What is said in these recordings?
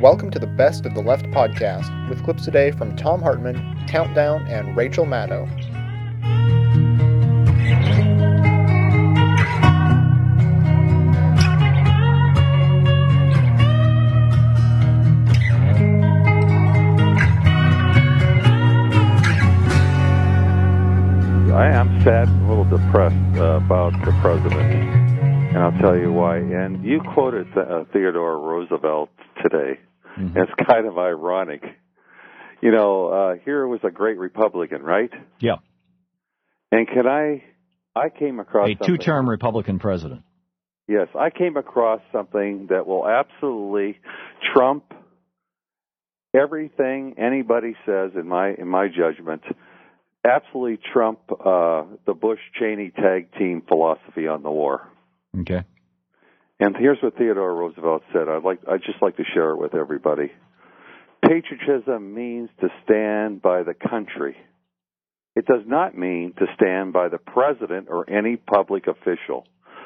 Welcome to the Best of the Left podcast, with clips today from Thom Hartmann, Countdown, and Rachel Maddow. I am sad and a little depressed about the president, and I'll tell you why. And you quoted Theodore Roosevelt today. Mm-hmm. It's kind of ironic. You know, here was a great Republican, right? Yeah. And I came across a two-term Republican president. Yes, I came across something that will absolutely trump everything anybody says, in my judgment. Absolutely trump the Bush-Cheney tag team philosophy on the war. Okay. And here's what Theodore Roosevelt said. I'd just like to share it with everybody. Patriotism means to stand by the country. It does not mean to stand by the president or any public official,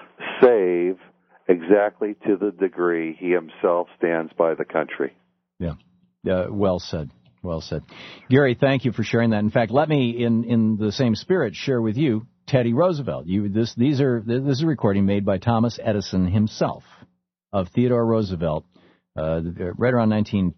save exactly to the degree he himself stands by the country. Yeah. Well said. Well said. Gary, thank you for sharing that. In fact, let me, in the same spirit, share with you Teddy Roosevelt. This is a recording made by Thomas Edison himself of Theodore Roosevelt, right around 1910,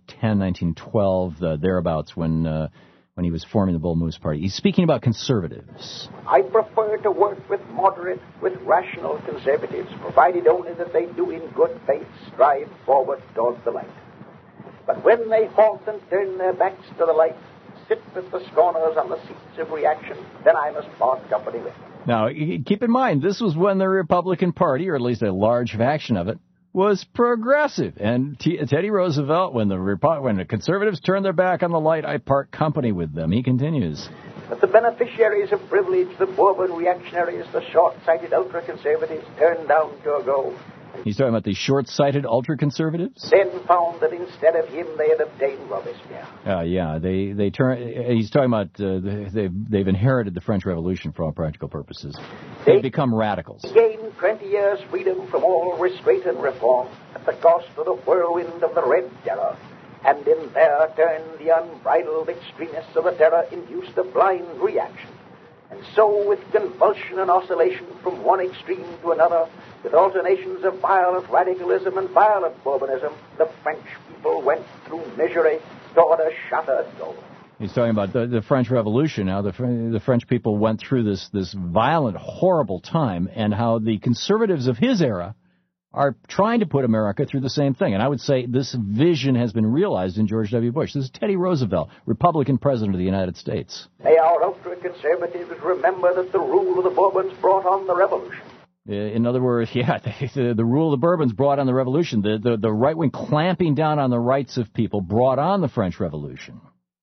1912, thereabouts, when he was forming the Bull Moose Party. He's speaking about conservatives. I prefer to work with moderate, with rational conservatives, provided only that they do in good faith strive forward towards the light. But when they halt and turn their backs to the light, sit with the scorners on the seats of reaction, then I must part company with them. Now, keep in mind, this was when the Republican Party, or at least a large faction of it, was progressive. And Teddy Roosevelt, when the conservatives turn their back on the light, I part company with them. He continues. But the beneficiaries of privilege, the Bourbon reactionaries, the short-sighted ultra-conservatives, turned down to a go. He's talking about the short-sighted ultra-conservatives? Then found that instead of him, they had obtained Robespierre. Yeah, they turn. He's talking about they've inherited the French Revolution for all practical purposes. They've become radicals. Gained 20 years' freedom from all restraint and reform at the cost of the whirlwind of the Red Terror. And in their turn, the unbridled extremists of the terror induced a blind reaction. And so, with convulsion and oscillation from one extreme to another, with alternations of violent radicalism and violent Bourbonism, the French people went through misery toward a shattered goal. He's talking about the French Revolution, how the French people went through this violent, horrible time, and how the conservatives of his era are trying to put America through the same thing. And I would say this vision has been realized in George W. Bush. This is Teddy Roosevelt, Republican President of the United States. May our ultra-conservatives remember that the rule of the Bourbons brought on the revolution. In other words, the rule of the Bourbons brought on the revolution. The right wing clamping down on the rights of people brought on the French Revolution.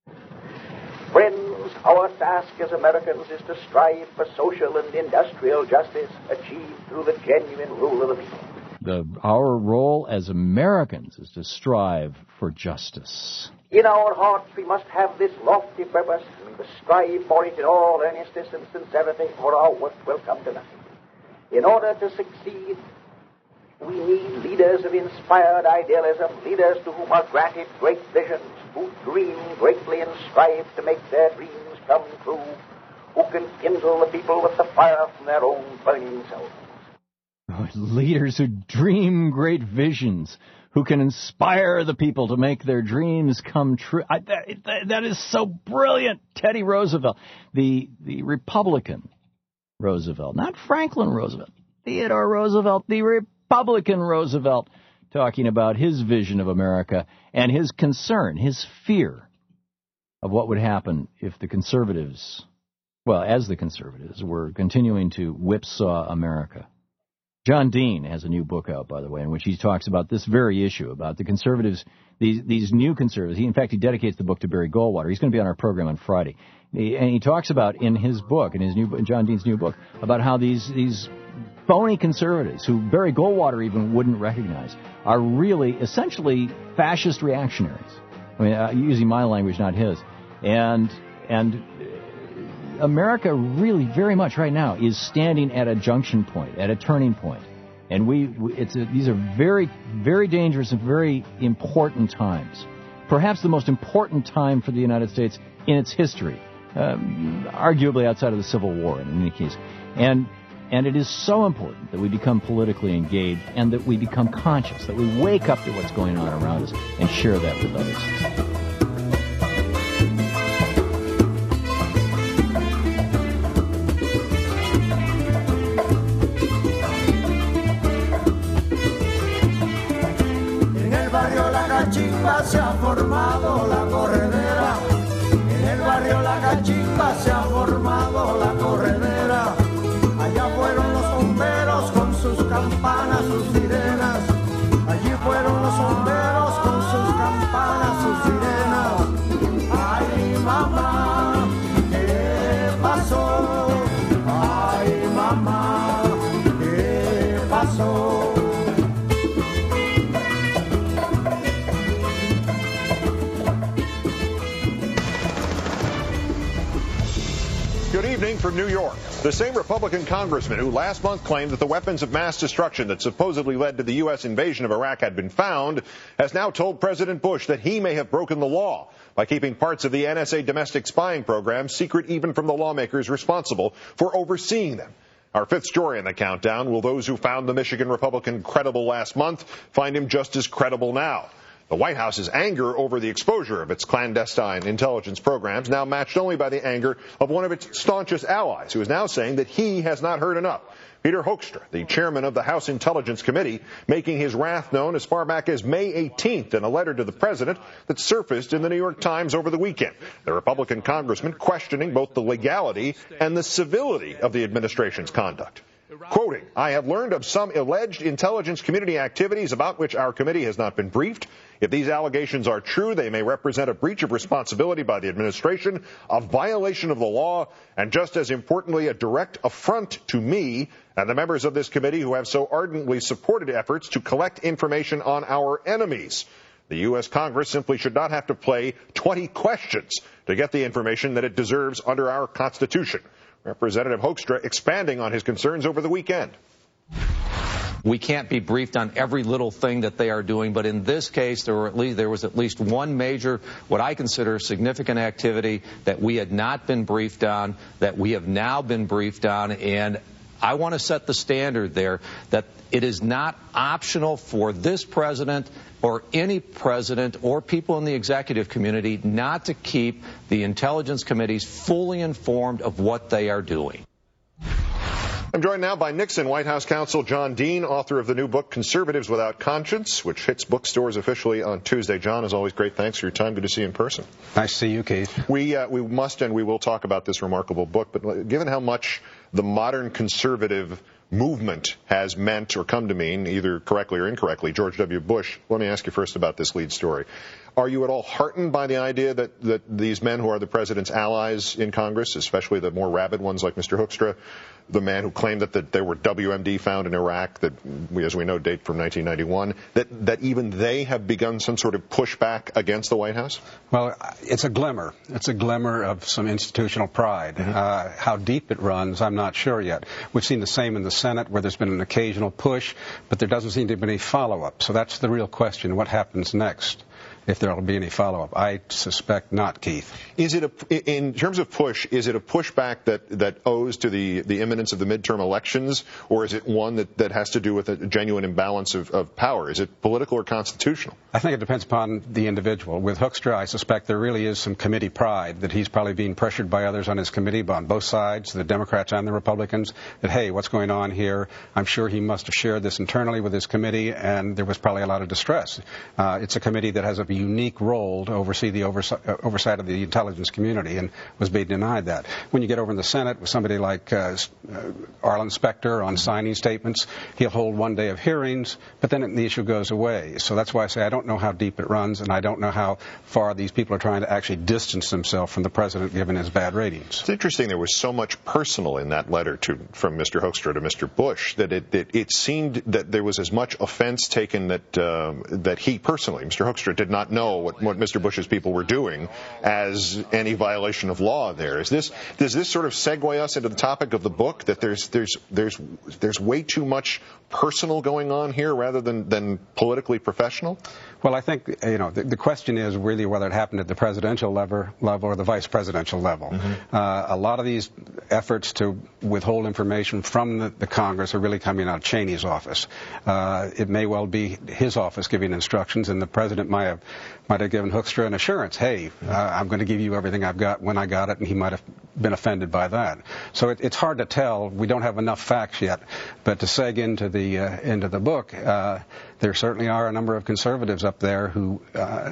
Friends, our task as Americans is to strive for social and industrial justice achieved through the genuine rule of the people. Our role as Americans is to strive for justice. In our hearts we must have this lofty purpose, and we must strive for it in all earnestness and sincerity, or our work will come to nothing. In order to succeed, we need leaders of inspired idealism, leaders to whom are granted great visions, who dream greatly and strive to make their dreams come true, who can kindle the people with the fire from their own burning souls. Leaders who dream great visions, who can inspire the people to make their dreams come true. That is so brilliant. Teddy Roosevelt, the Republican Roosevelt, not Franklin Roosevelt, Theodore Roosevelt, the Republican Roosevelt, talking about his vision of America and his concern, his fear of what would happen if the conservatives, as the conservatives, were continuing to whipsaw America. John Dean has a new book out, by the way, in which he talks about this very issue, about the conservatives, these new conservatives. In fact, he dedicates the book to Barry Goldwater. He's going to be on our program on Friday. And he talks about in his book, in John Dean's new book, about how these phony conservatives, who Barry Goldwater even wouldn't recognize, are really essentially fascist reactionaries. I mean, using my language, not his. And America really very much right now is standing at a junction point, at a turning point. And these are very, very dangerous and very important times. Perhaps the most important time for the United States in its history, arguably outside of the Civil War in any case. And it is so important that we become politically engaged and that we become conscious, that we wake up to what's going on around us and share that with others. Se ha formado la corredera, en el barrio La Cachimba se ha formado la corredera, allá fueron los bomberos con sus campanas, sus sirenas, allí fueron los bomberos con sus campanas, sus sirenas. Ay mamá, ¿qué pasó? Ay mamá, ¿qué pasó? Good evening from New York. The same Republican congressman who last month claimed that the weapons of mass destruction that supposedly led to the U.S. invasion of Iraq had been found has now told President Bush that he may have broken the law by keeping parts of the NSA domestic spying program secret even from the lawmakers responsible for overseeing them. Our fifth story in the countdown: will those who found the Michigan Republican credible last month find him just as credible now? The White House's anger over the exposure of its clandestine intelligence programs now matched only by the anger of one of its staunchest allies, who is now saying that he has not heard enough. Peter Hoekstra, the chairman of the House Intelligence Committee, making his wrath known as far back as May 18th in a letter to the president that surfaced in the New York Times over the weekend. The Republican congressman questioning both the legality and the civility of the administration's conduct. Quoting, "I have learned of some alleged intelligence community activities about which our committee has not been briefed. If these allegations are true, they may represent a breach of responsibility by the administration, a violation of the law, and just as importantly, a direct affront to me and the members of this committee who have so ardently supported efforts to collect information on our enemies. The U.S. Congress simply should not have to play 20 questions to get the information that it deserves under our Constitution." Representative Hoekstra expanding on his concerns over the weekend. We can't be briefed on every little thing that they are doing, but in this case, there was at least one major, what I consider significant activity that we had not been briefed on, that we have now been briefed on, and I want to set the standard there that it is not optional for this president or any president or people in the executive community not to keep the intelligence committees fully informed of what they are doing. I'm joined now by Nixon White House counsel John Dean, author of the new book Conservatives Without Conscience, which hits bookstores officially on Tuesday. John, as always, great thanks for your time. Good to see you in person. Nice to see you, Keith. We must and we will talk about this remarkable book, but given how much the modern conservative movement has meant or come to mean, either correctly or incorrectly, George W. Bush, let me ask you first about this lead story. Are you at all heartened by the idea that these men who are the president's allies in Congress, especially the more rabid ones like Mr. Hoekstra, the man who claimed that there were WMD found in Iraq that, as we know, date from 1991, that even they have begun some sort of pushback against the White House? Well, it's a glimmer. It's a glimmer of some institutional pride. Mm-hmm. How deep it runs, I'm not sure yet. We've seen the same in the Senate, where there's been an occasional push, but there doesn't seem to be any follow-up. So that's the real question. What happens next? If there will be any follow-up. I suspect not, Keith. Is it in terms of push, is it a pushback that owes to the imminence of the midterm elections, or is it one that has to do with a genuine imbalance of power? Is it political or constitutional? I think it depends upon the individual. With Hoekstra, I suspect there really is some committee pride, that he's probably being pressured by others on his committee, on both sides, the Democrats and the Republicans, that, hey, what's going on here? I'm sure he must have shared this internally with his committee, and there was probably a lot of distress. It's a committee that has a unique role to oversee the oversight of the intelligence community, and was being denied that. When you get over in the Senate with somebody like Arlen Specter on signing statements, he'll hold one day of hearings, but then the issue goes away. So that's why I say I don't know how deep it runs, and I don't know how far these people are trying to actually distance themselves from the president given his bad ratings. It's interesting there was so much personal in that letter from Mr. Hoekstra to Mr. Bush that it seemed that there was as much offense taken that he personally, Mr. Hoekstra, did not not know what Mr. Bush's people were doing as any violation of law there. Does this sort of segue us into the topic of the book, that there's way too much personal going on here rather than politically professional? Well, I think, the question is really whether it happened at the presidential level or the vice presidential level. Mm-hmm. A lot of these efforts to withhold information from the Congress are really coming out of Cheney's office. It may well be his office giving instructions, and the president might have given Hoekstra an assurance, hey, I'm going to give you everything I've got when I got it, and he might have been offended by that. So it's hard to tell. We don't have enough facts yet. But to seg into the book, there certainly are a number of conservatives up there who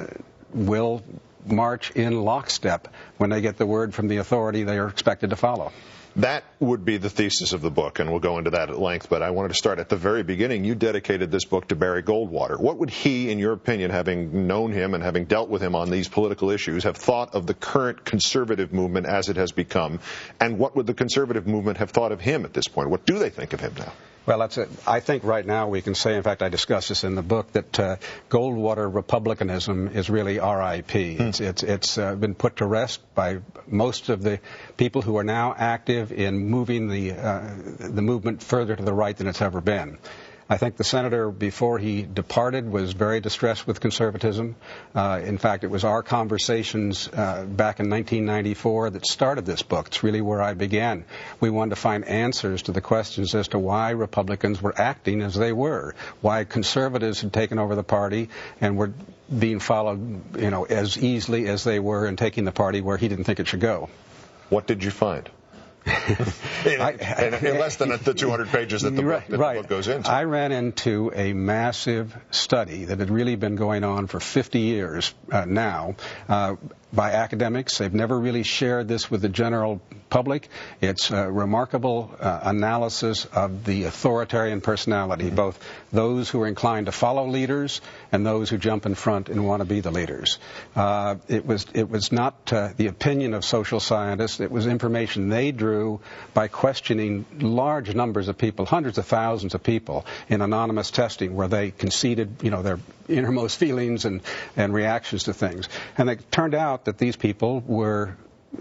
will march in lockstep when they get the word from the authority they are expected to follow. That would be the thesis of the book, and we'll go into that at length, but I wanted to start at the very beginning. You dedicated this book to Barry Goldwater. What would he, in your opinion, having known him and having dealt with him on these political issues, have thought of the current conservative movement as it has become, and what would the conservative movement have thought of him at this point? What do they think of him now? Well, I think right now we can say, in fact, I discuss this in the book, that Goldwater republicanism is really R.I.P. It's been put to rest by most of the people who are now active in moving the movement further to the right than it's ever been. I think the senator, before he departed, was very distressed with conservatism. In fact, it was our conversations back in 1994 that started this book. It's really where I began. We wanted to find answers to the questions as to why Republicans were acting as they were, why conservatives had taken over the party and were being followed, as easily as they were, and taking the party where he didn't think it should go. What did you find? in less than the 200 pages that the book goes into. I ran into a massive study that had really been going on for 50 years now by academics. They've never really shared this with the general public. It's a remarkable analysis of the authoritarian personality, both those who are inclined to follow leaders and those who jump in front and want to be the leaders. It was not the opinion of social scientists. It was information they drew by questioning large numbers of people, hundreds of thousands of people, in anonymous testing where they conceded, their innermost feelings and reactions to things. And it turned out that these people were,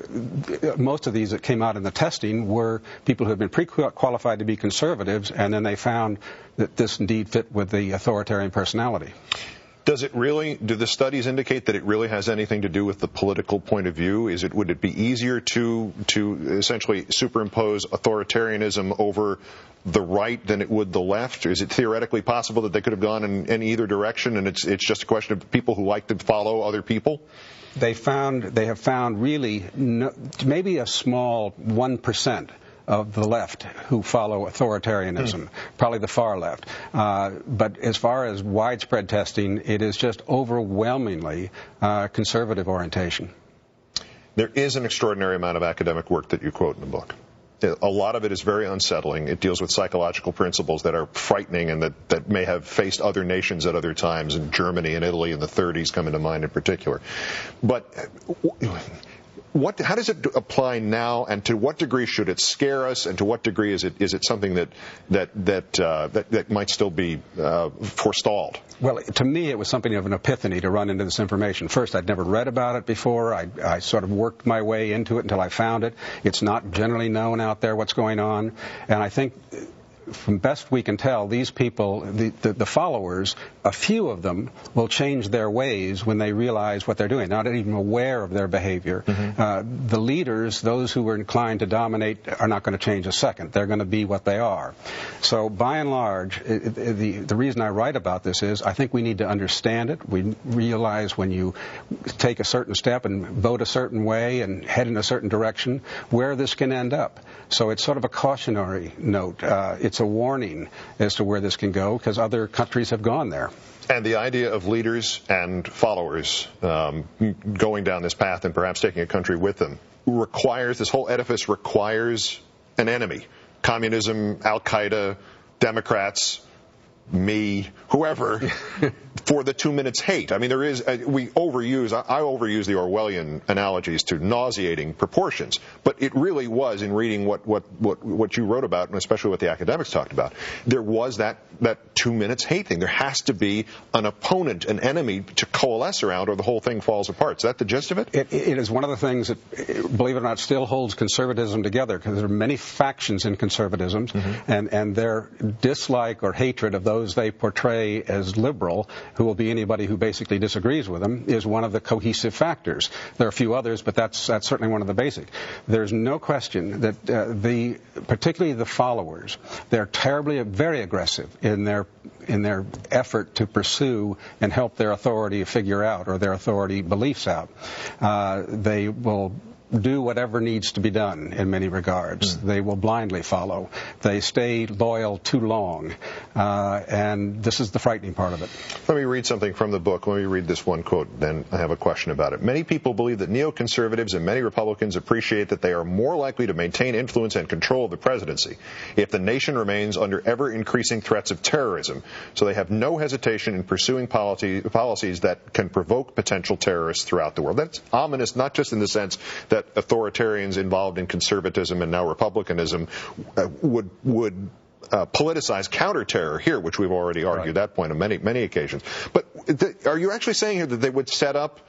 most of these that came out in the testing were people who had been pre-qualified to be conservatives, and then they found that this indeed fit with the authoritarian personality. Do the studies indicate that it really has anything to do with the political point of view? Would it be easier to essentially superimpose authoritarianism over the right than it would the left? Is it theoretically possible that they could have gone in either direction, and it's just a question of people who like to follow other people? They have found really maybe a small 1% of the left who follow authoritarianism, probably the far left. But as far as widespread testing, it is just overwhelmingly conservative orientation. There is an extraordinary amount of academic work that you quote in the book. A lot of it is very unsettling. It deals with psychological principles that are frightening and that may have faced other nations at other times, and Germany and Italy in the 30s come into mind in particular. But how does it apply now, and to what degree should it scare us, and to what degree is it something that might still be forestalled? Well, to me, it was something of an epiphany to run into this information. First, I'd never read about it before. I sort of worked my way into it until I found it. It's not generally known out there what's going on, and I think, from best we can tell, these people, the followers, a few of them will change their ways when they realize what they're doing, not even aware of their behavior. The leaders, those who are inclined to dominate, are not going to change a second. They're going to be what they are. So by and large, the reason I write about this is I think we need to understand it. We realize when you take a certain step and vote a certain way and head in a certain direction, where this can end up. So it's sort of a cautionary note. It's a warning as to where this can go, because other countries have gone there. And the idea of leaders and followers going down this path and perhaps taking a country with them this whole edifice requires an enemy. Communism, Al-Qaeda, Democrats, me, whoever. for the 2 minutes hate. I mean, there is, I overuse the Orwellian analogies to nauseating proportions, but it really was, in reading what you wrote about, and especially what the academics talked about, there was that 2 minutes hate thing. There has to be an opponent, an enemy to coalesce around, or the whole thing falls apart. Is that the gist of it? It is one of the things that, believe it or not, still holds conservatism together, because there are many factions in conservatism, and their dislike or hatred of those they portray as liberal, who will be anybody who basically disagrees with them, is one of the cohesive factors. There are a few others, but that's certainly one of the basic. There's no question that particularly the followers, they're very aggressive in their effort to pursue and help their authority figure out, or their authority beliefs out. They will do whatever needs to be done in many regards. They will blindly follow. They stay loyal too long. And this is the frightening part of it. Let me read something from the book. Let me read this one quote, then I have a question about it. Many people believe that neoconservatives and many Republicans appreciate that they are more likely to maintain influence and control of the presidency if the nation remains under ever-increasing threats of terrorism. So they have no hesitation in pursuing policies that can provoke potential terrorists throughout the world. That's ominous, not just in the sense that authoritarians involved in conservatism and now republicanism would politicize counterterror here, which we've already argued that point on many occasions. But are you actually saying here that they would set up,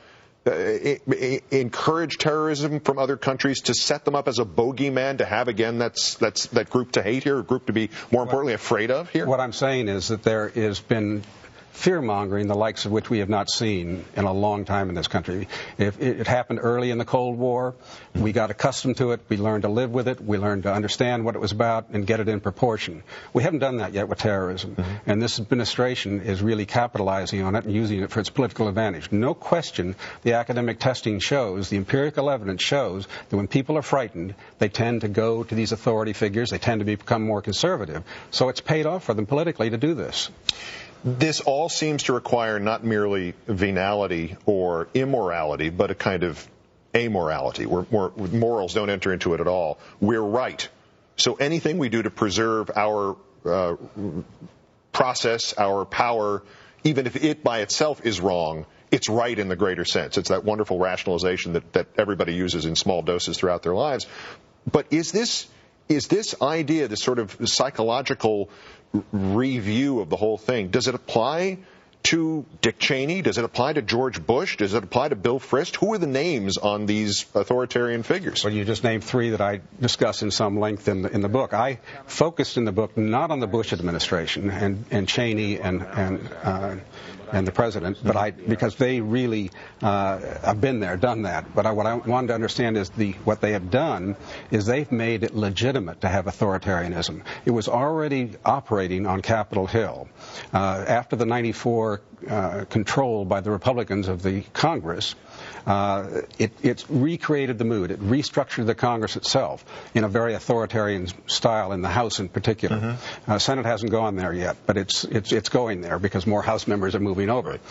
encourage terrorism from other countries to set them up as a bogeyman to have, again, that group to hate here, a group to be, more importantly, afraid of here? What I'm saying is that there has been fear-mongering, the likes of which we have not seen in a long time in this country. It happened early in the Cold War. We got accustomed to it. We learned to live with it. We learned to understand what it was about and get it in proportion. We haven't done that yet with terrorism. And this administration is really capitalizing on it and using it for its political advantage. No question, the academic testing shows, the empirical evidence shows, that when people are frightened, they tend to go to these authority figures. They tend to become more conservative. So it's paid off for them politically to do this. This all seems to require not merely venality or immorality, but a kind of amorality, where morals don't enter into it at all. We're right. So anything we do to preserve our process, our power, even if it by itself is wrong, it's right in the greater sense. It's that wonderful rationalization that everybody uses in small doses throughout their lives. But is this idea, this sort of psychological review of the whole thing, does it apply to Dick Cheney? Does it apply to George Bush? Does it apply to Bill Frist? Who are the names on these authoritarian figures? Well, you just named three that I discuss in some length in the book. I focused in the book not on the Bush administration and Cheney and the president, but because they really have been there, done that. But what I wanted to understand is what they have done is they've made it legitimate to have authoritarianism. It was already operating on Capitol Hill. After the 94 control by the Republicans of the Congress, it recreated the mood. It restructured the Congress itself in a very authoritarian style, in the House in particular. Senate hasn't gone there yet, but it's going there because more House members are moving over.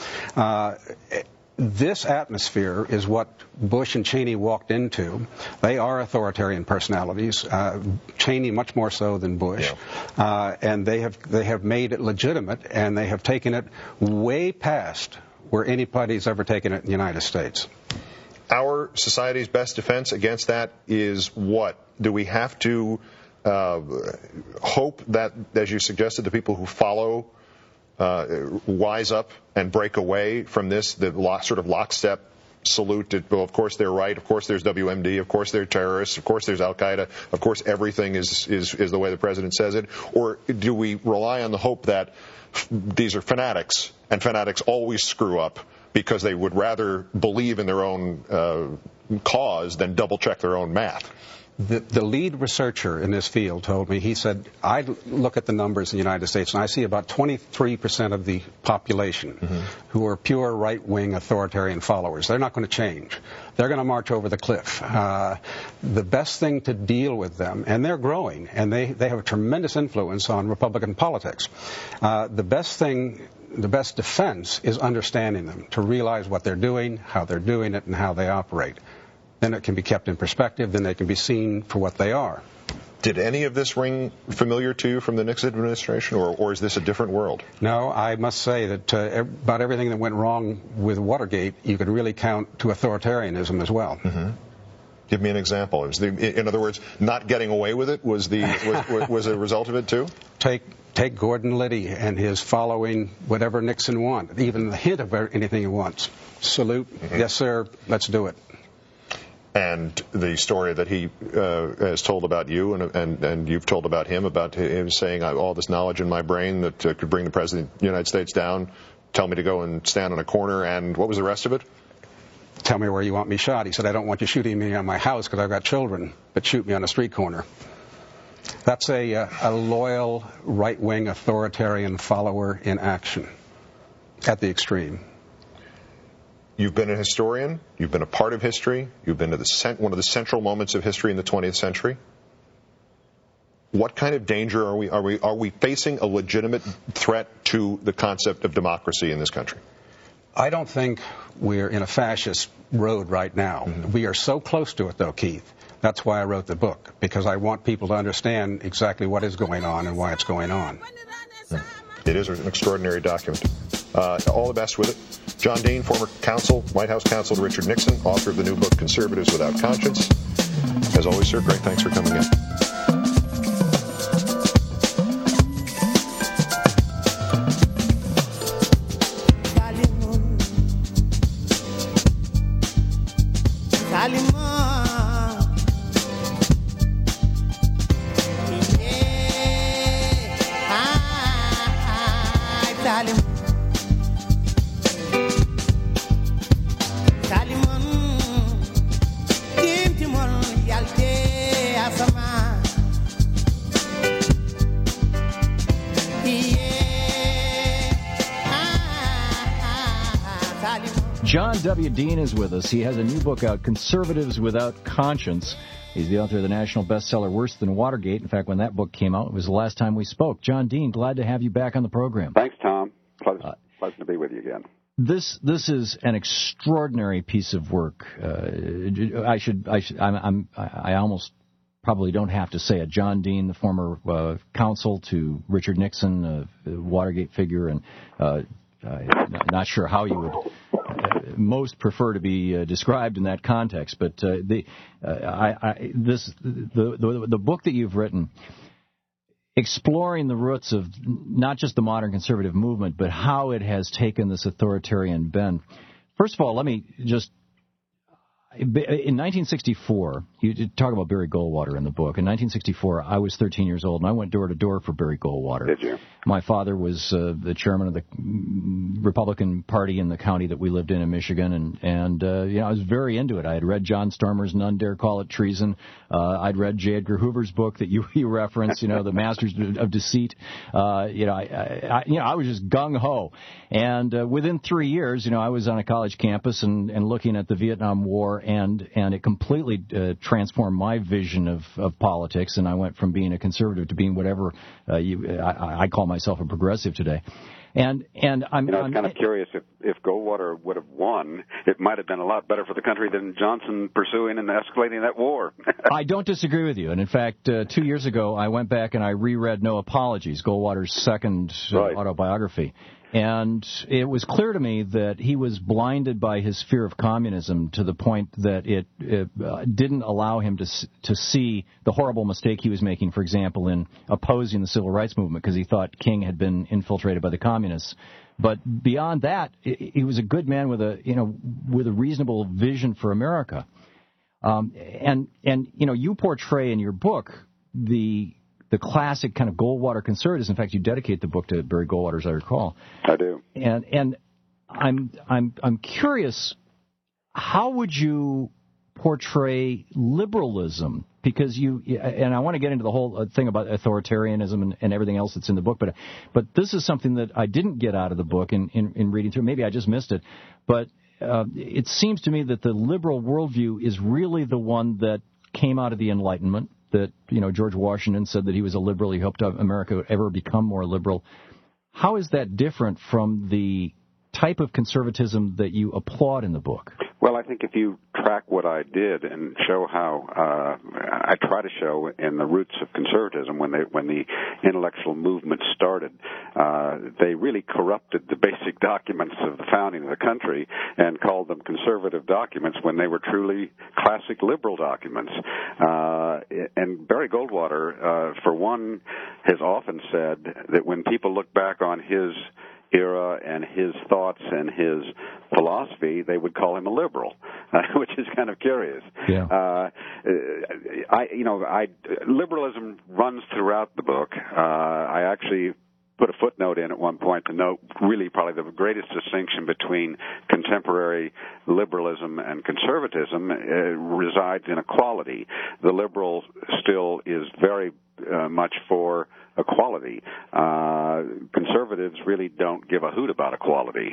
This atmosphere is what Bush and Cheney walked into. They are authoritarian personalities, Cheney much more so than Bush, and they have made it legitimate, and they have taken it way past where anybody's ever taken it in the United States. Our society's best defense against that is what? Do we have to hope that, as you suggested, the people who follow wise up and break away from this, the sort of lockstep salute that, well, of course they're right, of course there's WMD, of course they're terrorists, of course there's Al-Qaeda, of course everything is the way the president says it? Or do we rely on the hope that these are fanatics, and fanatics always screw up because they would rather believe in their own cause than double-check their own math? The lead researcher in this field told me, he said, I look at the numbers in the United States and I see about 23% of the population who are pure right-wing authoritarian followers. They're not going to change. They're going to march over the cliff. The best thing to deal with them, and they're growing, and they have a tremendous influence on Republican politics. The best defense is understanding them, to realize what they're doing, how they're doing it, and how they operate. Then it can be kept in perspective, then they can be seen for what they are. Did any of this ring familiar to you from the Nixon administration, or is this a different world? No, I must say that about everything that went wrong with Watergate, you could really count to authoritarianism as well. Mm-hmm. Give me an example. In other words, not getting away with it was a result of it too? Take Gordon Liddy and his following whatever Nixon wanted, even the hint of anything he wants. Salute, yes sir, let's do it. And the story that he has told about you and you've told about him saying, all this knowledge in my brain that could bring the President of the United States down, tell me to go and stand on a corner, and what was the rest of it? Tell me where you want me shot. He said, I don't want you shooting me on my house because I've got children, but shoot me on a street corner. That's a loyal, right-wing authoritarian follower in action at the extreme. You've been a historian. You've been a part of history. You've been to one of the central moments of history in the 20th century. What kind of danger are we? Are we facing a legitimate threat to the concept of democracy in this country? I don't think we're in a fascist road right now. Mm-hmm. We are so close to it, though, Keith. That's why I wrote the book, because I want people to understand exactly what is going on and why it's going on. It is an extraordinary document. All the best with it. John Dean, former White House counsel to Richard Nixon, author of the new book, Conservatives Without Conscience. As always, sir, great thanks for coming in. John W. Dean is with us. He has a new book out, Conservatives Without Conscience. He's the author of the national bestseller, Worse Than Watergate. In fact, when that book came out, it was the last time we spoke. John Dean, glad to have you back on the program. Thanks, Tom. Pleasant to be with you again. This is an extraordinary piece of work. I almost probably don't have to say it. John Dean, the former counsel to Richard Nixon, Watergate figure, and not sure how you would most prefer to be described in that context. But the book that you've written, exploring the roots of not just the modern conservative movement, but how it has taken this authoritarian bend. First of all, let me just... In 1964, you talk about Barry Goldwater in the book. In 1964, I was 13 years old, and I went door to door for Barry Goldwater. Did you? My father was the chairman of the Republican Party in the county that we lived in Michigan, and I was very into it. I had read John Stormer's None Dare Call It Treason. I'd read J. Edgar Hoover's book that you referenced, The Masters of Deceit. I was just gung-ho. And within 3 years, I was on a college campus and looking at the Vietnam War, and it completely transformed my vision of politics, and I went from being a conservative to being whatever I call myself a progressive today. And I'm kind of curious if Goldwater would have won, it might have been a lot better for the country than Johnson pursuing and escalating that war. I don't disagree with you. And in fact, 2 years ago, I went back and I reread No Apologies, Goldwater's second autobiography. And it was clear to me that he was blinded by his fear of communism to the point that it didn't allow him to see the horrible mistake he was making, for example, in opposing the civil rights movement, because he thought King had been infiltrated by the communists. But beyond that, he was a good man with a reasonable vision for America. You portray in your book the classic kind of Goldwater conservatives. In fact, you dedicate the book to Barry Goldwater, as I recall. I do. And I'm curious, how would you portray liberalism? Because and I want to get into the whole thing about authoritarianism and everything else that's in the book, but this is something that I didn't get out of the book in reading through. Maybe I just missed it, but it seems to me that the liberal worldview is really the one that came out of the Enlightenment. That George Washington said that he was a liberal. He hoped America would ever become more liberal. How is that different from the type of conservatism that you applaud in the book? Well, I think if you track what I did and show how I try to show in the roots of conservatism when the intellectual movement started, they really corrupted the basic documents of the founding of the country and called them conservative documents when they were truly classic liberal documents. And Barry Goldwater, for one, has often said that when people look back on his era and his thoughts and his philosophy, they would call him a liberal, which is kind of curious. Yeah. Liberalism runs throughout the book. I actually put a footnote in at one point to note really probably the greatest distinction between contemporary liberalism and conservatism resides in equality. The liberal still is very much for equality. Conservatives really don't give a hoot about equality,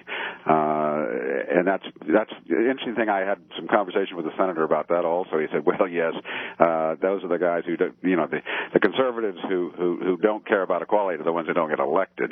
and that's the interesting thing. I had some conversation with the senator about that also. He said, "Well, yes, those are the guys who do, the conservatives who don't care about equality are the ones who don't get elected."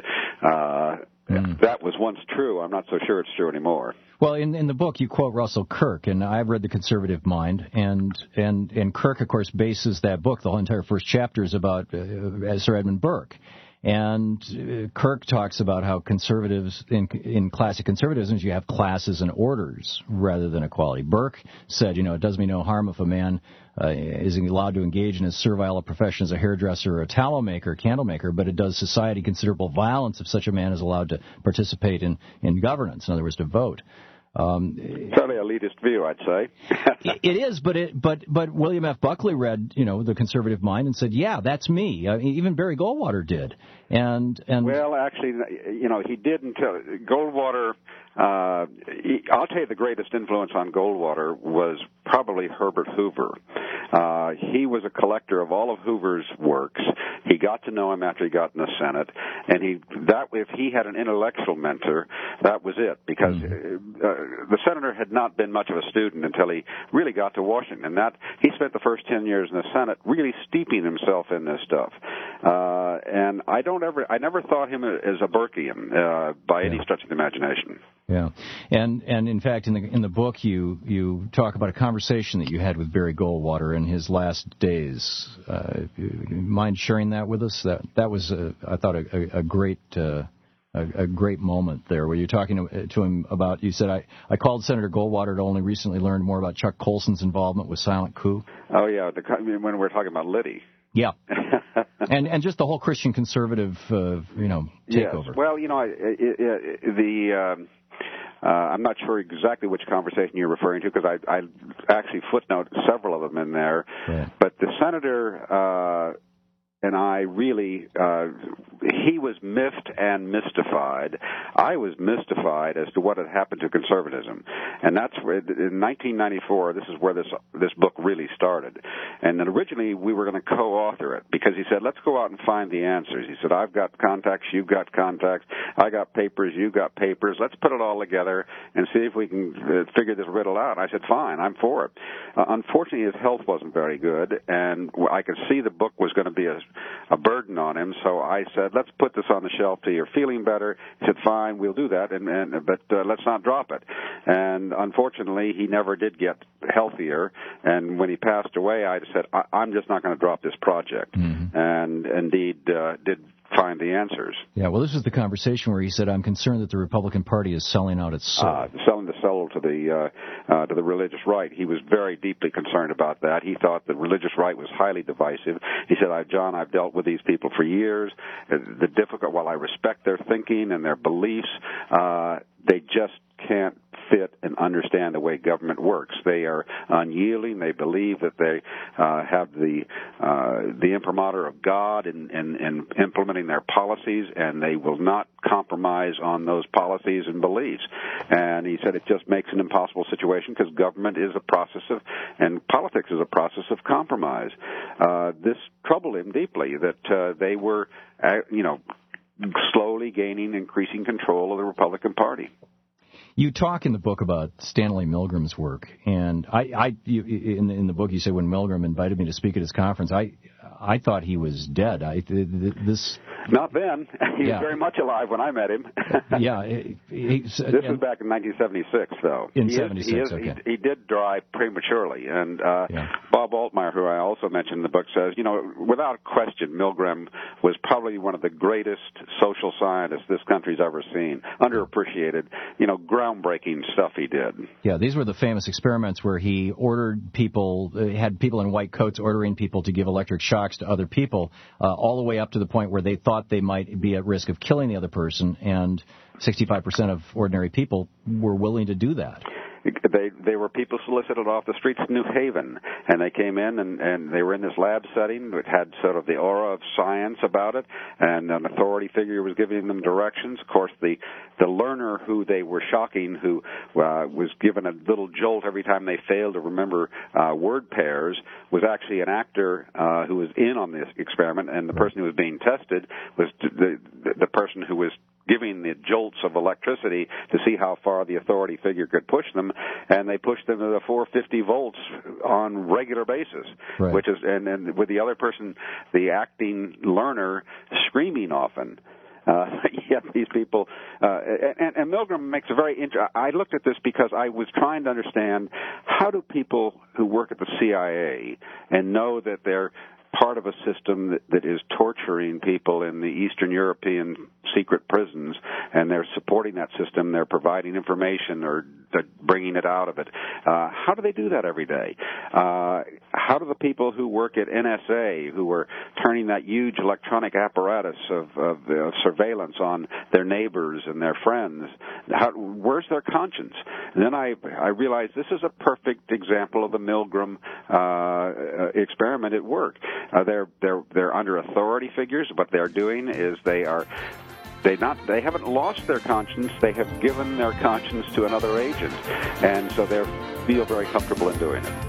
That was once true. I'm not so sure it's true anymore. Well, in the book, you quote Russell Kirk, and I've read The Conservative Mind, and Kirk, of course, bases that book. The whole entire first chapter is about Sir Edmund Burke. And Kirk talks about how conservatives, in classic conservatism, you have classes and orders rather than equality. Burke said, it does me no harm if a man is allowed to engage in as servile a profession as a hairdresser or a tallow maker, candle maker, but it does society considerable violence if such a man is allowed to participate in governance, in other words, to vote. Fairly elitist view, I'd say. It is, but William F. Buckley read, The Conservative Mind and said, yeah, that's me. Even Barry Goldwater did. And well, actually, he did until Goldwater. I'll tell you, the greatest influence on Goldwater was probably Herbert Hoover. He was a collector of all of Hoover's works. He got to know him after he got in the Senate, and if he had an intellectual mentor, that was it, because the senator had not been much of a student until he really got to Washington, and that he spent the first 10 years in the Senate really steeping himself in this stuff. And I never thought him as a Burkean by any stretch of the imagination. Yeah, and in fact, in the book, you talk about a conversation that you had with Barry Goldwater in his last days. Mind sharing that with us? That was, I thought, a great moment there, where you're talking to him about. You said, I called Senator Goldwater to only recently learn more about Chuck Colson's involvement with Silent Coup. Oh yeah, when we're talking about Liddy. Yeah, and just the whole Christian conservative, takeover. Yes. Well, I'm not sure exactly which conversation you're referring to, because I actually footnote several of them in there. Right. But the senator and I really, he was miffed and mystified. I was mystified as to what had happened to conservatism. And that's where, in 1994, this is where this book really started. And then originally we were going to co-author it, because he said, let's go out and find the answers. He said, I've got contacts, you've got contacts, I got papers, you've got papers. Let's put it all together and see if we can figure this riddle out. I said, fine, I'm for it. Unfortunately, his health wasn't very good, and I could see the book was going to be a burden on him, so I said, let's put this on the shelf till you're feeling better. He said, fine, we'll do that, but let's not drop it. And unfortunately, he never did get healthier, and when he passed away, I said, I'm just not going to drop this project, and indeed did find the answers. Yeah, well, this was the conversation where he said, I'm concerned that the Republican Party is selling out its soul. Selling the soul to the religious right. He was very deeply concerned about that. He thought the religious right was highly divisive. He said, John, I've dealt with these people for years. While I respect their thinking and their beliefs, they just can't fit and understand the way government works. They are unyielding. They believe that they have the imprimatur of God in implementing their policies, and they will not compromise on those policies and beliefs. And he said it just makes an impossible situation, because government is a process of, and politics is a process of compromise. This troubled him deeply, that they were, slowly gaining increasing control of the Republican Party. You talk in the book about Stanley Milgram's work, and in the book you say, when Milgram invited me to speak at his conference, I thought he was dead. Not then. He was very much alive when I met him. This was back in 1976, though. In 76, okay. He did die prematurely, and Bob Altmaier, who I also mentioned in the book, says, without question, Milgram was probably one of the greatest social scientists this country's ever seen. Underappreciated, groundbreaking stuff he did. Yeah, these were the famous experiments where he ordered people, had people in white coats ordering people to give electric shocks to other people, all the way up to the point where they thought they might be at risk of killing the other person, and 65% of ordinary people were willing to do that. They were people solicited off the streets of New Haven, and they came in and they were in this lab setting that had sort of the aura of science about it, and an authority figure was giving them directions. Of course, the learner who they were shocking, who was given a little jolt every time they failed to remember word pairs, was actually an actor who was in on this experiment, and the person who was being tested was the person who was giving the jolts of electricity to see how far the authority figure could push them, and they pushed them to the 450 volts on regular basis, which is, and with the other person, the acting learner, screaming often. Yet these people, and Milgram makes a very I looked at this because I was trying to understand how do people who work at the CIA and know that they're part of a system that is torturing people in the Eastern European secret prisons, and they're supporting that system, they're providing information or they're bringing it out of it. How do they do that every day? How do the people who work at NSA, who are turning that huge electronic apparatus of surveillance on their neighbors and their friends, where's their conscience? And then I realized this is a perfect example of the Milgram experiment at work. They're under authority figures. What they're doing is they haven't lost their conscience. They have given their conscience to another agent, and so they feel very comfortable in doing it.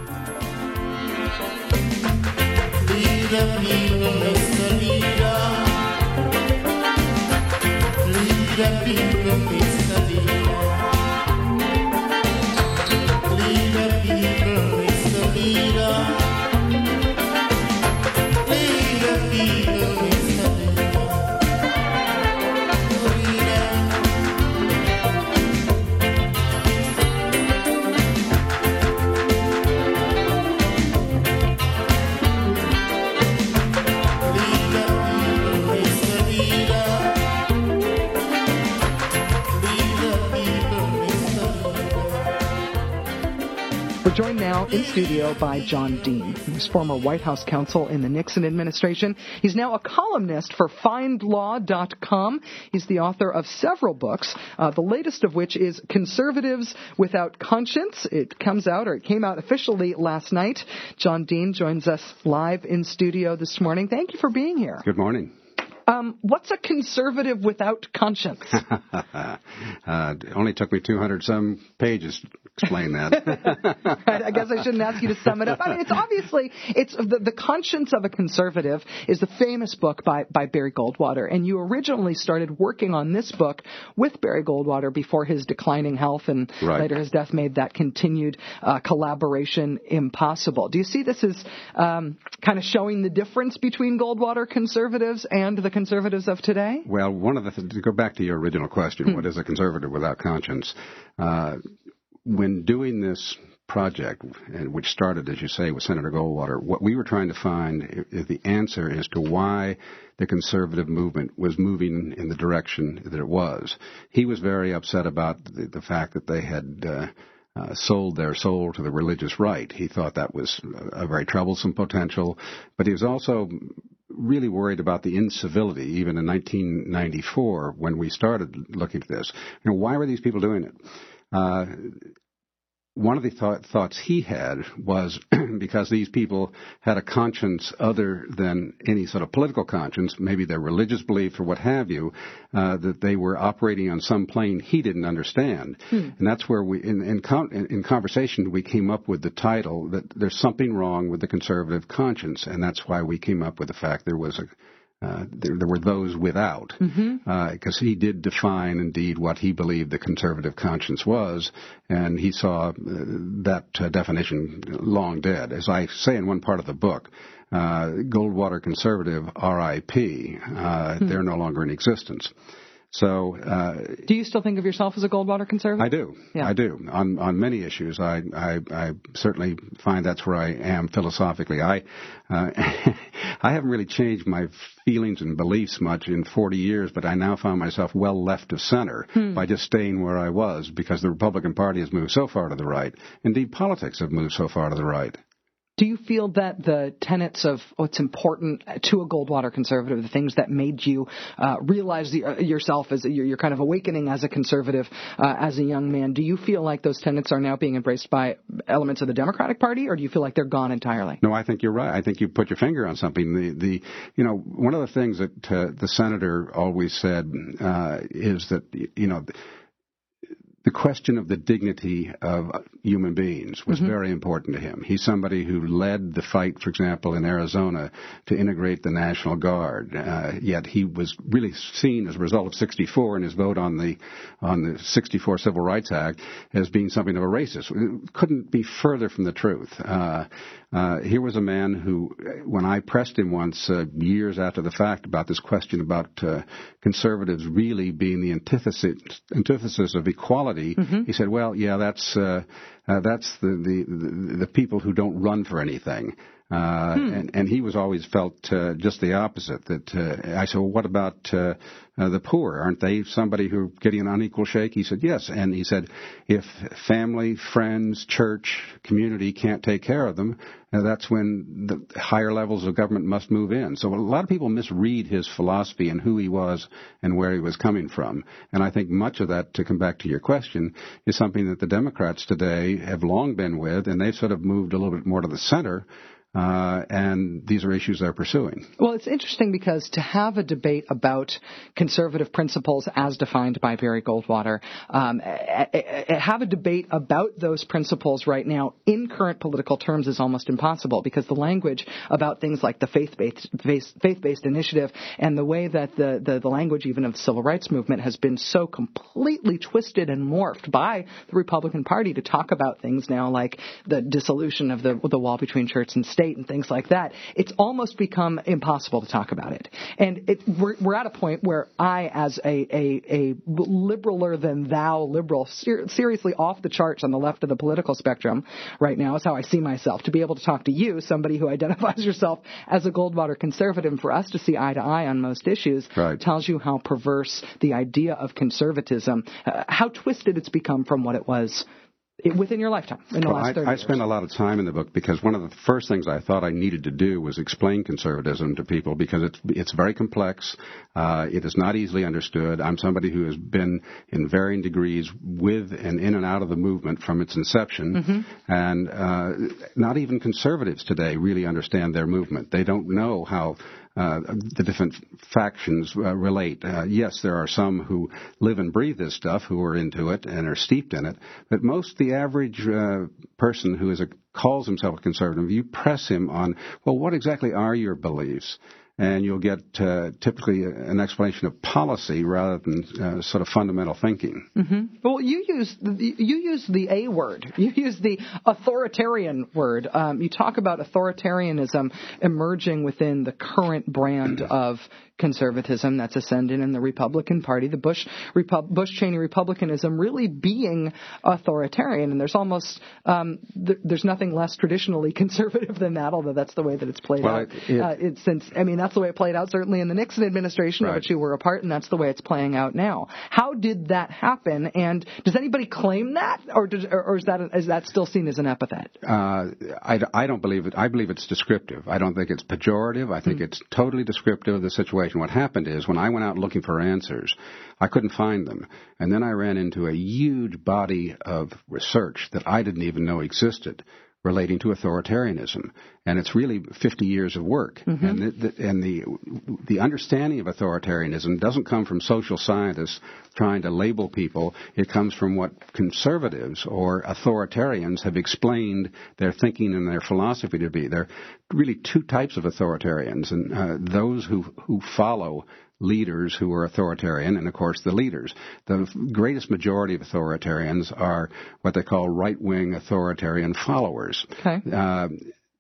We're joined now in studio by John Dean. He was former White House counsel in the Nixon administration. He's now a columnist for FindLaw.com. He's the author of several books, the latest of which is Conservatives Without Conscience. It came out officially last night. John Dean joins us live in studio this morning. Thank you for being here. Good morning. What's a conservative without conscience? It only took me 200-some pages to explain that. I guess I shouldn't ask you to sum it up. I mean, it's The Conscience of a Conservative is the famous book by Barry Goldwater, and you originally started working on this book with Barry Goldwater before his declining health and later his death made that continued collaboration impossible. Do you see this as kind of showing the difference between Goldwater conservatives and the conservatives of today? Well, to go back to your original question, what is a conservative without conscience? When doing this project, which started, as you say, with Senator Goldwater, what we were trying to find is the answer as to why the conservative movement was moving in the direction that it was. He was very upset about the fact that they had sold their soul to the religious right. He thought that was a very troublesome potential, but he was also really worried about the incivility, even in 1994 when we started looking at this. Why were these people doing it? One of the thoughts he had was because these people had a conscience other than any sort of political conscience, maybe their religious belief or what have you, that they were operating on some plane he didn't understand. And that's where in conversation, we came up with the title that there's something wrong with the conservative conscience, and that's why we came up with the fact there was there were those without, because he did define, indeed, what he believed the conservative conscience was, and he saw that definition long dead. As I say in one part of the book, Goldwater conservative, R.I.P. They're no longer in existence. So, do you still think of yourself as a Goldwater conservative? I do. Yeah. I do. On many issues, I certainly find that's where I am philosophically. I haven't really changed my feelings and beliefs much in 40 years, but I now find myself well left of center by just staying where I was, because the Republican Party has moved so far to the right. Indeed, politics have moved so far to the right. Do you feel that the tenets of what's important to a Goldwater conservative, the things that made you realize yourself as you're kind of awakening as a conservative as a young man, do you feel like those tenets are now being embraced by elements of the Democratic Party, or do you feel like they're gone entirely? No, I think you're right. I think you put your finger on something. One of the things that the senator always said is that, the question of the dignity of human beings was very important to him. He's somebody who led the fight, for example, in Arizona to integrate the National Guard. Yet he was really seen as a result of 64 and his vote on the 64 Civil Rights Act as being something of a racist. It couldn't be further from the truth. Here was a man who, when I pressed him once, years after the fact, about this question about conservatives really being the antithesis of equality, he said, "Well, yeah, that's the people who don't run for anything." And he was always felt just the opposite. That I said, well, what about the poor? Aren't they somebody who are getting an unequal shake? He said, yes. And he said, if family, friends, church, community can't take care of them, that's when the higher levels of government must move in. So a lot of people misread his philosophy and who he was and where he was coming from. And I think much of that, to come back to your question, is something that the Democrats today have long been with, and they've sort of moved a little bit more to the center. And these are issues they're pursuing. Well, it's interesting because to have a debate about conservative principles as defined by Barry Goldwater, have a debate about those principles right now in current political terms is almost impossible, because the language about things like the faith-based initiative and the way that the language even of the civil rights movement has been so completely twisted and morphed by the Republican Party to talk about things now like the dissolution of the wall between church and state and things like that, it's almost become impossible to talk about it. And we're at a point where I, as a liberaler than thou liberal, seriously off the charts on the left of the political spectrum right now is how I see myself. To be able to talk to you, somebody who identifies yourself as a Goldwater conservative, and for us to see eye to eye on most issues, tells you how perverse the idea of conservatism, how twisted it's become from what it was within your lifetime in the last 30 years. I spent a lot of time in the book because one of the first things I thought I needed to do was explain conservatism to people, because it's very complex. It is not easily understood. I'm somebody who has been in varying degrees with and in and out of the movement from its inception, and not even conservatives today really understand their movement. They don't know how the different factions relate. Yes, there are some who live and breathe this stuff, who are into it and are steeped in it, but the average person who calls himself a conservative, you press him on, well, what exactly are your beliefs? And you'll get typically an explanation of policy rather than sort of fundamental thinking. Well, you use the A word. You use the authoritarian word. You talk about authoritarianism emerging within the current brand of conservatism that's ascendant in the Republican Party, the Bush-Cheney Republicanism really being authoritarian, and there's almost there's nothing less traditionally conservative than that, although that's the way that it's played out. That's the way it played out certainly in the Nixon administration, of which you were a part, and that's the way it's playing out now. How did that happen, and does anybody claim that, or is that still seen as an epithet? I don't believe it. I believe it's descriptive. I don't think it's pejorative. I think it's totally descriptive of the situation. What happened is, when I went out looking for answers, I couldn't find them. And then I ran into a huge body of research that I didn't even know existed relating to authoritarianism. And it's really 50 years of work. And the understanding of authoritarianism doesn't come from social scientists trying to label people. It comes from what conservatives or authoritarians have explained their thinking and their philosophy to be. There are really two types of authoritarians, and those who follow leaders who are authoritarian, and of course the leaders. The greatest majority of authoritarians are what they call right-wing authoritarian followers.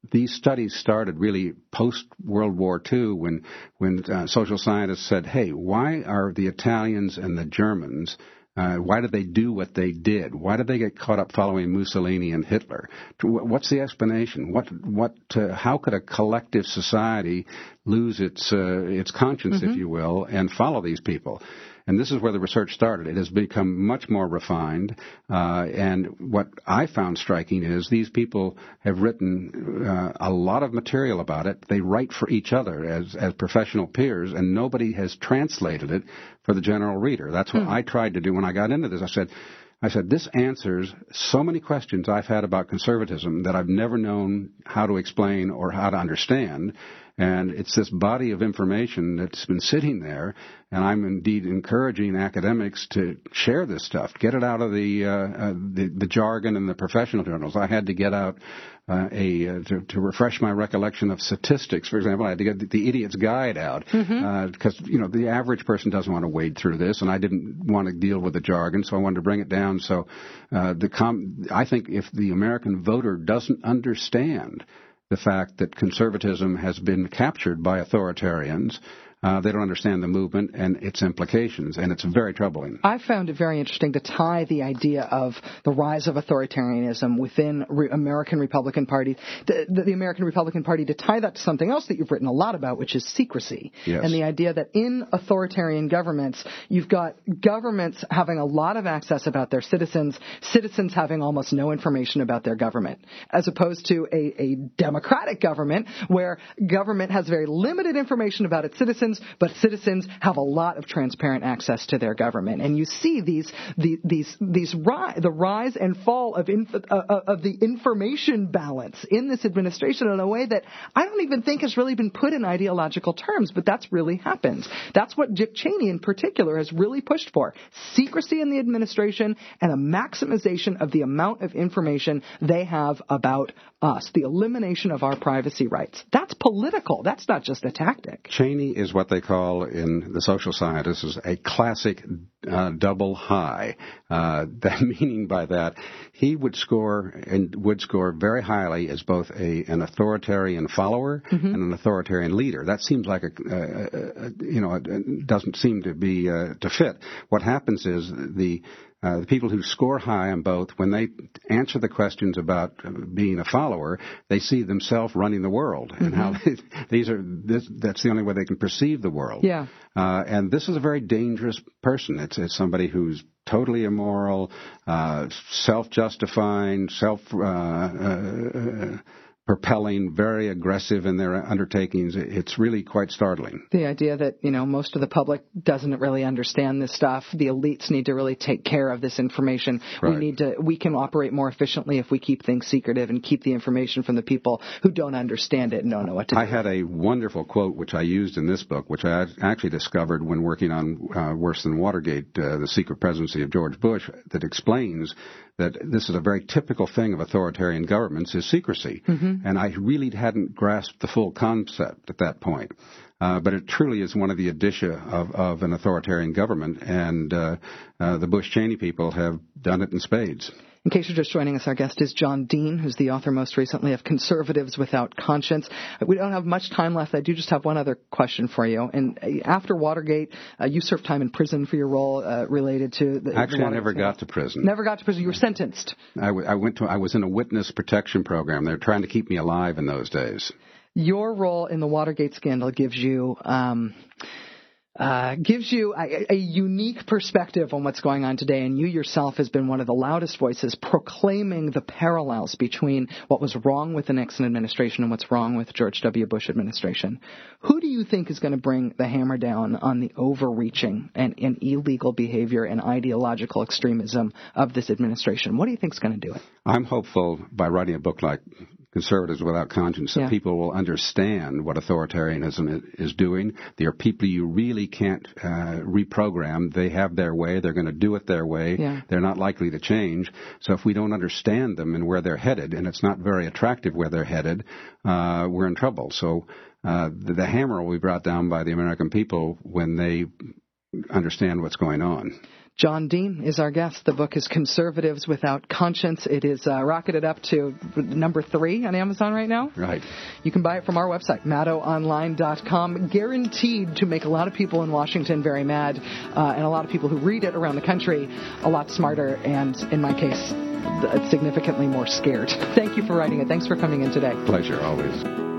these studies started really post-World War II when social scientists said, hey, why are the Italians and the Germans, why did they do what they did? Why did they get caught up following Mussolini and Hitler? What's the explanation? How could a collective society lose its conscience, if you will, and follow these people? And this is where the research started. It has become much more refined. And what I found striking is these people have written a lot of material about it. They write for each other as professional peers, and nobody has translated it for the general reader. That's what I tried to do when I got into this. I said, this answers so many questions I've had about conservatism that I've never known how to explain or how to understand. And it's this body of information that's been sitting there, and I'm indeed encouraging academics to share this stuff, get it out of the jargon and the professional journals. I had to get out to refresh my recollection of statistics. For example, I had to get the Idiot's Guide out because the average person doesn't want to wade through this, and I didn't want to deal with the jargon, so I wanted to bring it down. So I think if the American voter doesn't understand the fact that conservatism has been captured by authoritarians, they don't understand the movement and its implications, and it's very troubling. I found it very interesting to tie the idea of the rise of authoritarianism within American Republican Party, the American Republican Party, to tie that to something else that you've written a lot about, which is secrecy. Yes. And the idea that in authoritarian governments, you've got governments having a lot of access about their citizens, citizens having almost no information about their government, as opposed to a democratic government where government has very limited information about its citizens, but citizens have a lot of transparent access to their government. And you see the rise and fall of the information balance in this administration in a way that I don't even think has really been put in ideological terms, but that's really happened. That's what Dick Cheney in particular has really pushed for. Secrecy in the administration and a maximization of the amount of information they have about us, the elimination of our privacy rights. That's political. That's not just a tactic. Cheney is what they call in the social scientists is a classic double high. That meaning by that, he would score very highly as both an authoritarian follower and an authoritarian leader. That seems like it doesn't seem to be to fit. What happens is the people who score high on both, when they answer the questions about being a follower, they see themselves running the world and how that's the only way they can perceive the world. Yeah. And this is a very dangerous person. It's somebody who's totally immoral, self-justifying, propelling, very aggressive in their undertakings. It's really quite startling. The idea that, most of the public doesn't really understand this stuff. The elites need to really take care of this information. Right. We can operate more efficiently if we keep things secretive and keep the information from the people who don't understand it and don't know what to do. I had a wonderful quote which I used in this book, which I actually discovered when working on Worse Than Watergate, The Secret Presidency of George Bush, that explains that this is a very typical thing of authoritarian governments is secrecy. And I really hadn't grasped the full concept at that point. But it truly is one of the indicia of an authoritarian government, and the Bush-Cheney people have done it in spades. In case you're just joining us, our guest is John Dean, who's the author most recently of Conservatives Without Conscience. We don't have much time left. I do just have one other question for you. And after Watergate, you served time in prison for your role related to the... Actually, I never got to prison. Never got to prison. You were sentenced. I was in a witness protection program. They were trying to keep me alive in those days. Your role in the Watergate scandal gives you a unique perspective on what's going on today, and you yourself has been one of the loudest voices proclaiming the parallels between what was wrong with the Nixon administration and what's wrong with George W. Bush administration. Who do you think is going to bring the hammer down on the overreaching and illegal behavior and ideological extremism of this administration? What do you think is going to do it? I'm hopeful by writing a book like Conservatives Without Conscience that people will understand what authoritarianism is doing. They are people you really can't reprogram. They have their way. They're going to do it their way. Yeah. They're not likely to change. So if we don't understand them and where they're headed, and it's not very attractive where they're headed, we're in trouble. So the hammer will be brought down by the American people when they understand what's going on. John Dean is our guest. The book is Conservatives Without Conscience. It is rocketed up to number 3 on Amazon right now. Right. You can buy it from our website, MaddoOnline.com. Guaranteed to make a lot of people in Washington very mad, and a lot of people who read it around the country a lot smarter, and in my case, significantly more scared. Thank you for writing it. Thanks for coming in today. Pleasure, always.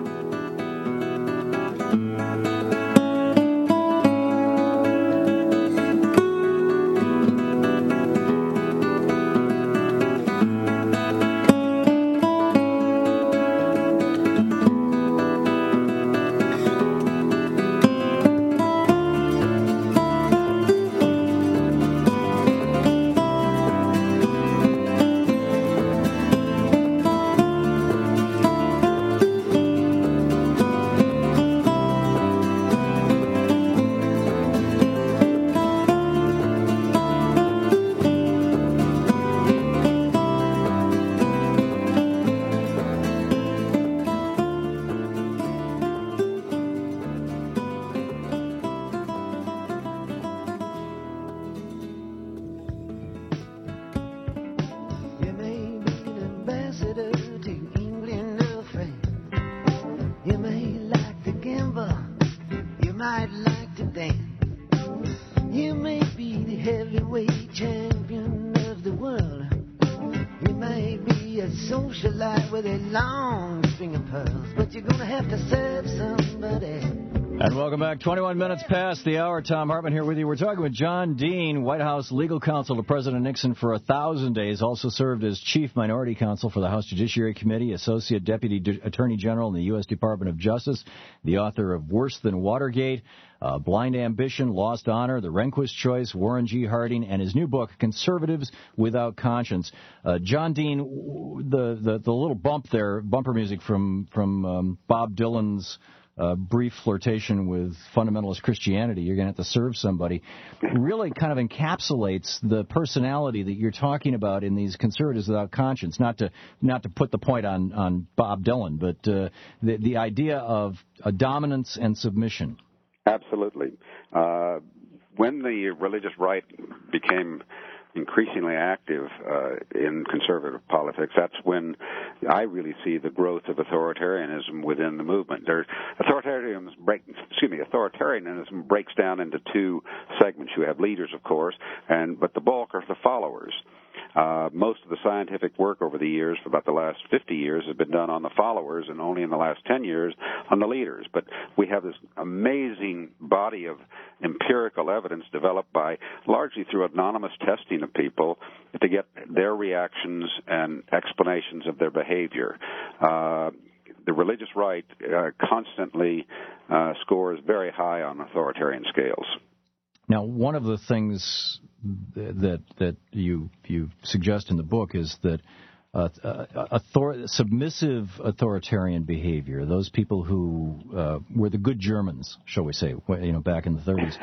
Socialite with a long string of pearls, but you're gonna have to serve somebody. And welcome back. 21 minutes past the hour. Tom Hartman here with you. We're talking with John Dean, White House legal counsel to President Nixon for 1,000 days. Also served as chief minority counsel for the House Judiciary Committee, associate deputy attorney general in the U.S. Department of Justice, the author of Worse Than Watergate, Blind Ambition, Lost Honor, The Rehnquist Choice, Warren G. Harding, and his new book, Conservatives Without Conscience. John Dean, the little bump there, bumper music from Bob Dylan's brief flirtation with fundamentalist Christianity, you're going to have to serve somebody, really kind of encapsulates the personality that you're talking about in these Conservatives Without Conscience. Not to put the point on Bob Dylan, but the idea of dominance and submission. Absolutely. When the religious right became increasingly active in conservative politics, that's when I really see the growth of authoritarianism within the movement. Authoritarianism breaks down into two segments. You have leaders, of course, but the bulk are the followers. Most of the scientific work over the years, for about the last 50 years, has been done on the followers, and only in the last 10 years on the leaders. But we have this amazing body of empirical evidence developed largely through anonymous testing of people to get their reactions and explanations of their behavior. The religious right constantly scores very high on authoritarian scales. Now, one of the things that you suggest in the book is that submissive authoritarian behavior, those people who were the good Germans, shall we say, back in the 30s,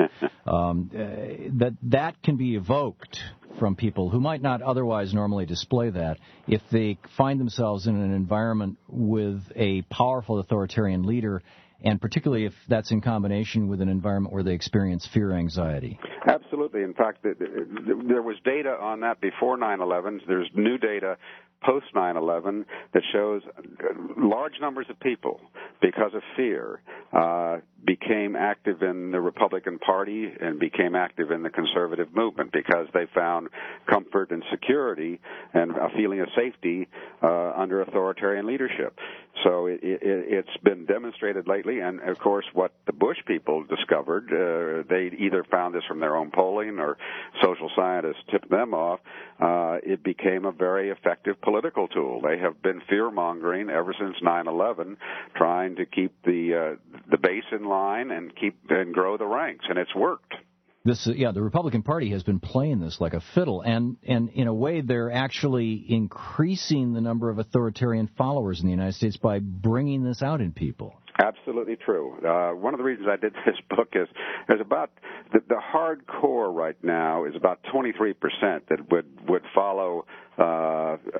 that can be evoked from people who might not otherwise normally display that if they find themselves in an environment with a powerful authoritarian leader, and particularly if that's in combination with an environment where they experience fear, anxiety. Absolutely. In fact, there was data on that before 9/11. There's new data post 9/11 that shows large numbers of people, because of fear, became active in the Republican Party and became active in the conservative movement because they found comfort and security and a feeling of safety under authoritarian leadership. So it's been demonstrated lately, and of course what the Bush people discovered, they either found this from their own polling or social scientists tipped them off, it became a very effective political tool. They have been fear-mongering ever since 9/11, trying to keep the base in line and grow the ranks, and it's worked. The Republican Party has been playing this like a fiddle, and in a way they're actually increasing the number of authoritarian followers in the United States by bringing this out in people. Absolutely true. One of the reasons I did this book is about the hardcore right now is about 23% that would follow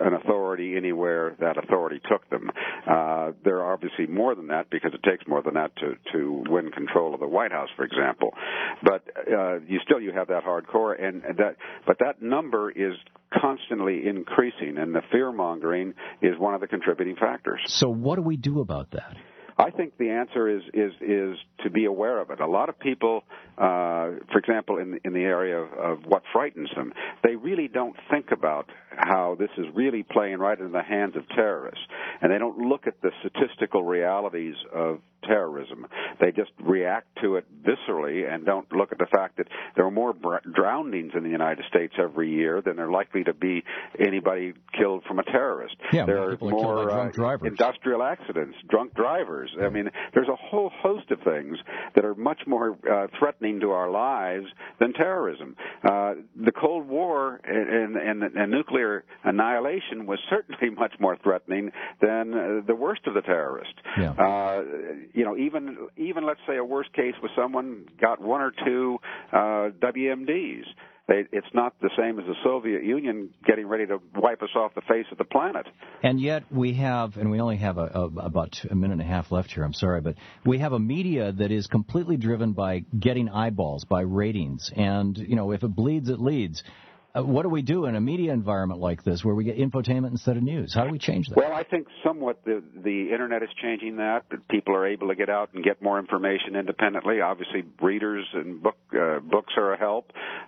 an authority anywhere that authority took them. There are obviously more than that, because it takes more than that to win control of the White House, for example. But you have that hardcore, but that number is constantly increasing, and the fear-mongering is one of the contributing factors. So what do we do about that? I think the answer is to be aware of it. A lot of people, for example, in the area of what frightens them, they really don't think about how this is really playing right in the hands of terrorists, and they don't look at the statistical realities of terrorism. They just react to it viscerally and don't look at the fact that there are more drownings in the United States every year than there are likely to be anybody killed from a terrorist. Yeah, there are more drunk drivers. Industrial accidents, drunk drivers. I mean, there's a whole host of things that are much more threatening to our lives than terrorism. The Cold War and nuclear annihilation was certainly much more threatening than the worst of the terrorists. Yeah. Even let's say a worst case was someone got one or two WMDs. It's not the same as the Soviet Union getting ready to wipe us off the face of the planet. And yet we have, and we only have about a minute and a half left here, I'm sorry, but we have a media that is completely driven by getting eyeballs, by ratings. And, if it bleeds, it leads. What do we do in a media environment like this where we get infotainment instead of news? How do we change that? Well, I think somewhat the Internet is changing that. People are able to get out and get more information independently. Obviously, readers and books are a help.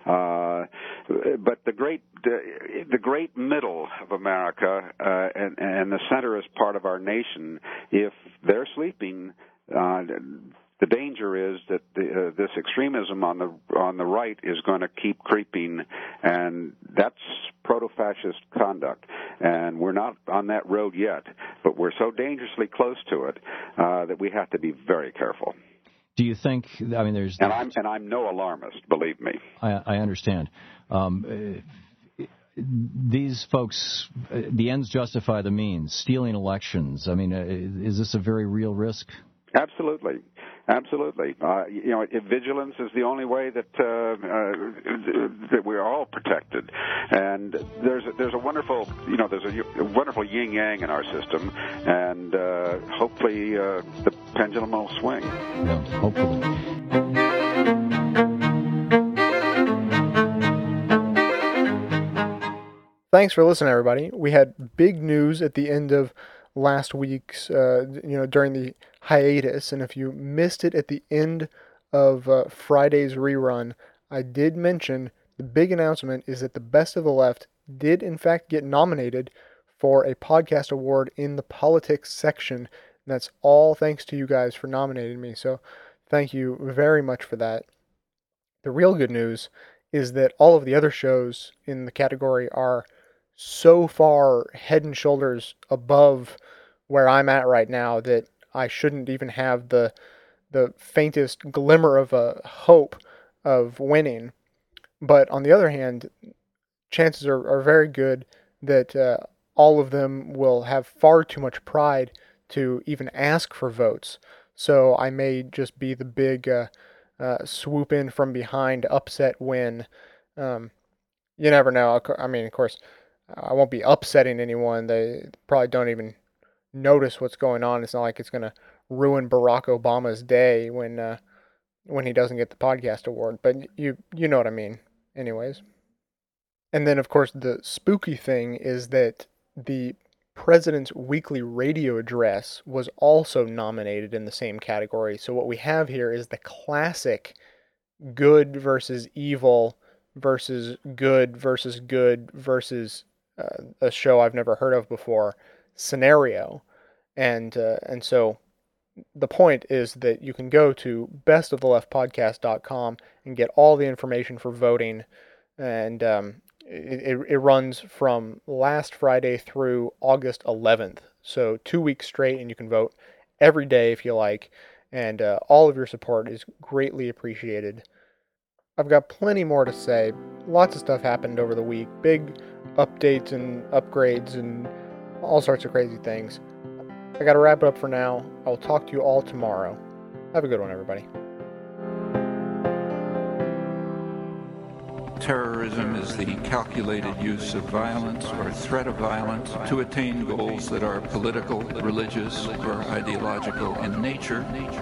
But the great middle of America and the centerist part of our nation, if they're sleeping, the danger is that this extremism on the right is going to keep creeping, and that's proto-fascist conduct. And we're not on that road yet, but we're so dangerously close to it that we have to be very careful. Do you think? I mean, there's and I'm no alarmist, believe me. I understand. These folks, the ends justify the means. Stealing elections. I mean, is this a very real risk? Absolutely. Vigilance is the only way that we're all protected. And there's a wonderful yin yang in our system, and hopefully the pendulum will swing. Yeah, hopefully. Thanks for listening, everybody. We had big news at the end of last week's, during the hiatus, and if you missed it at the end of Friday's rerun, I did mention the big announcement is that the Best of the Left did in fact get nominated for a podcast award in the politics section, and that's all thanks to you guys for nominating me, so thank you very much for that. The real good news is that all of the other shows in the category are so far head and shoulders above where I'm at right now that I shouldn't even have the faintest glimmer of a hope of winning. But on the other hand, chances are very good that all of them will have far too much pride to even ask for votes. So I may just be the big swoop in from behind upset win. You never know. I mean, of course, I won't be upsetting anyone. They probably don't even notice what's going on. It's not like it's going to ruin Barack Obama's day when he doesn't get the podcast award. But you know what I mean. Anyways. And then, of course, the spooky thing is that the President's Weekly Radio Address was also nominated in the same category. So what we have here is the classic good versus evil versus good versus a show I've never heard of before scenario. And so the point is that you can go to bestoftheleftpodcast.com and get all the information for voting, and it runs from last Friday through August 11th, so 2 weeks straight, and you can vote every day if you like, and all of your support is greatly appreciated. I've got plenty more to say. Lots of stuff happened over the week, big updates and upgrades and all sorts of crazy things. I gotta wrap it up for now. I will talk to you all tomorrow. Have a good one, everybody. Terrorism is the calculated use of violence or threat of violence to attain goals that are political, religious, or ideological in nature.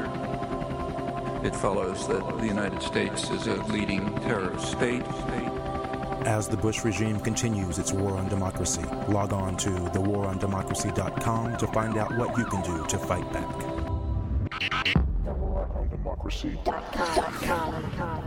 It follows that the United States is a leading terrorist state. As the Bush regime continues its war on democracy, log on to thewarondemocracy.com to find out what you can do to fight back. thewarondemocracy.com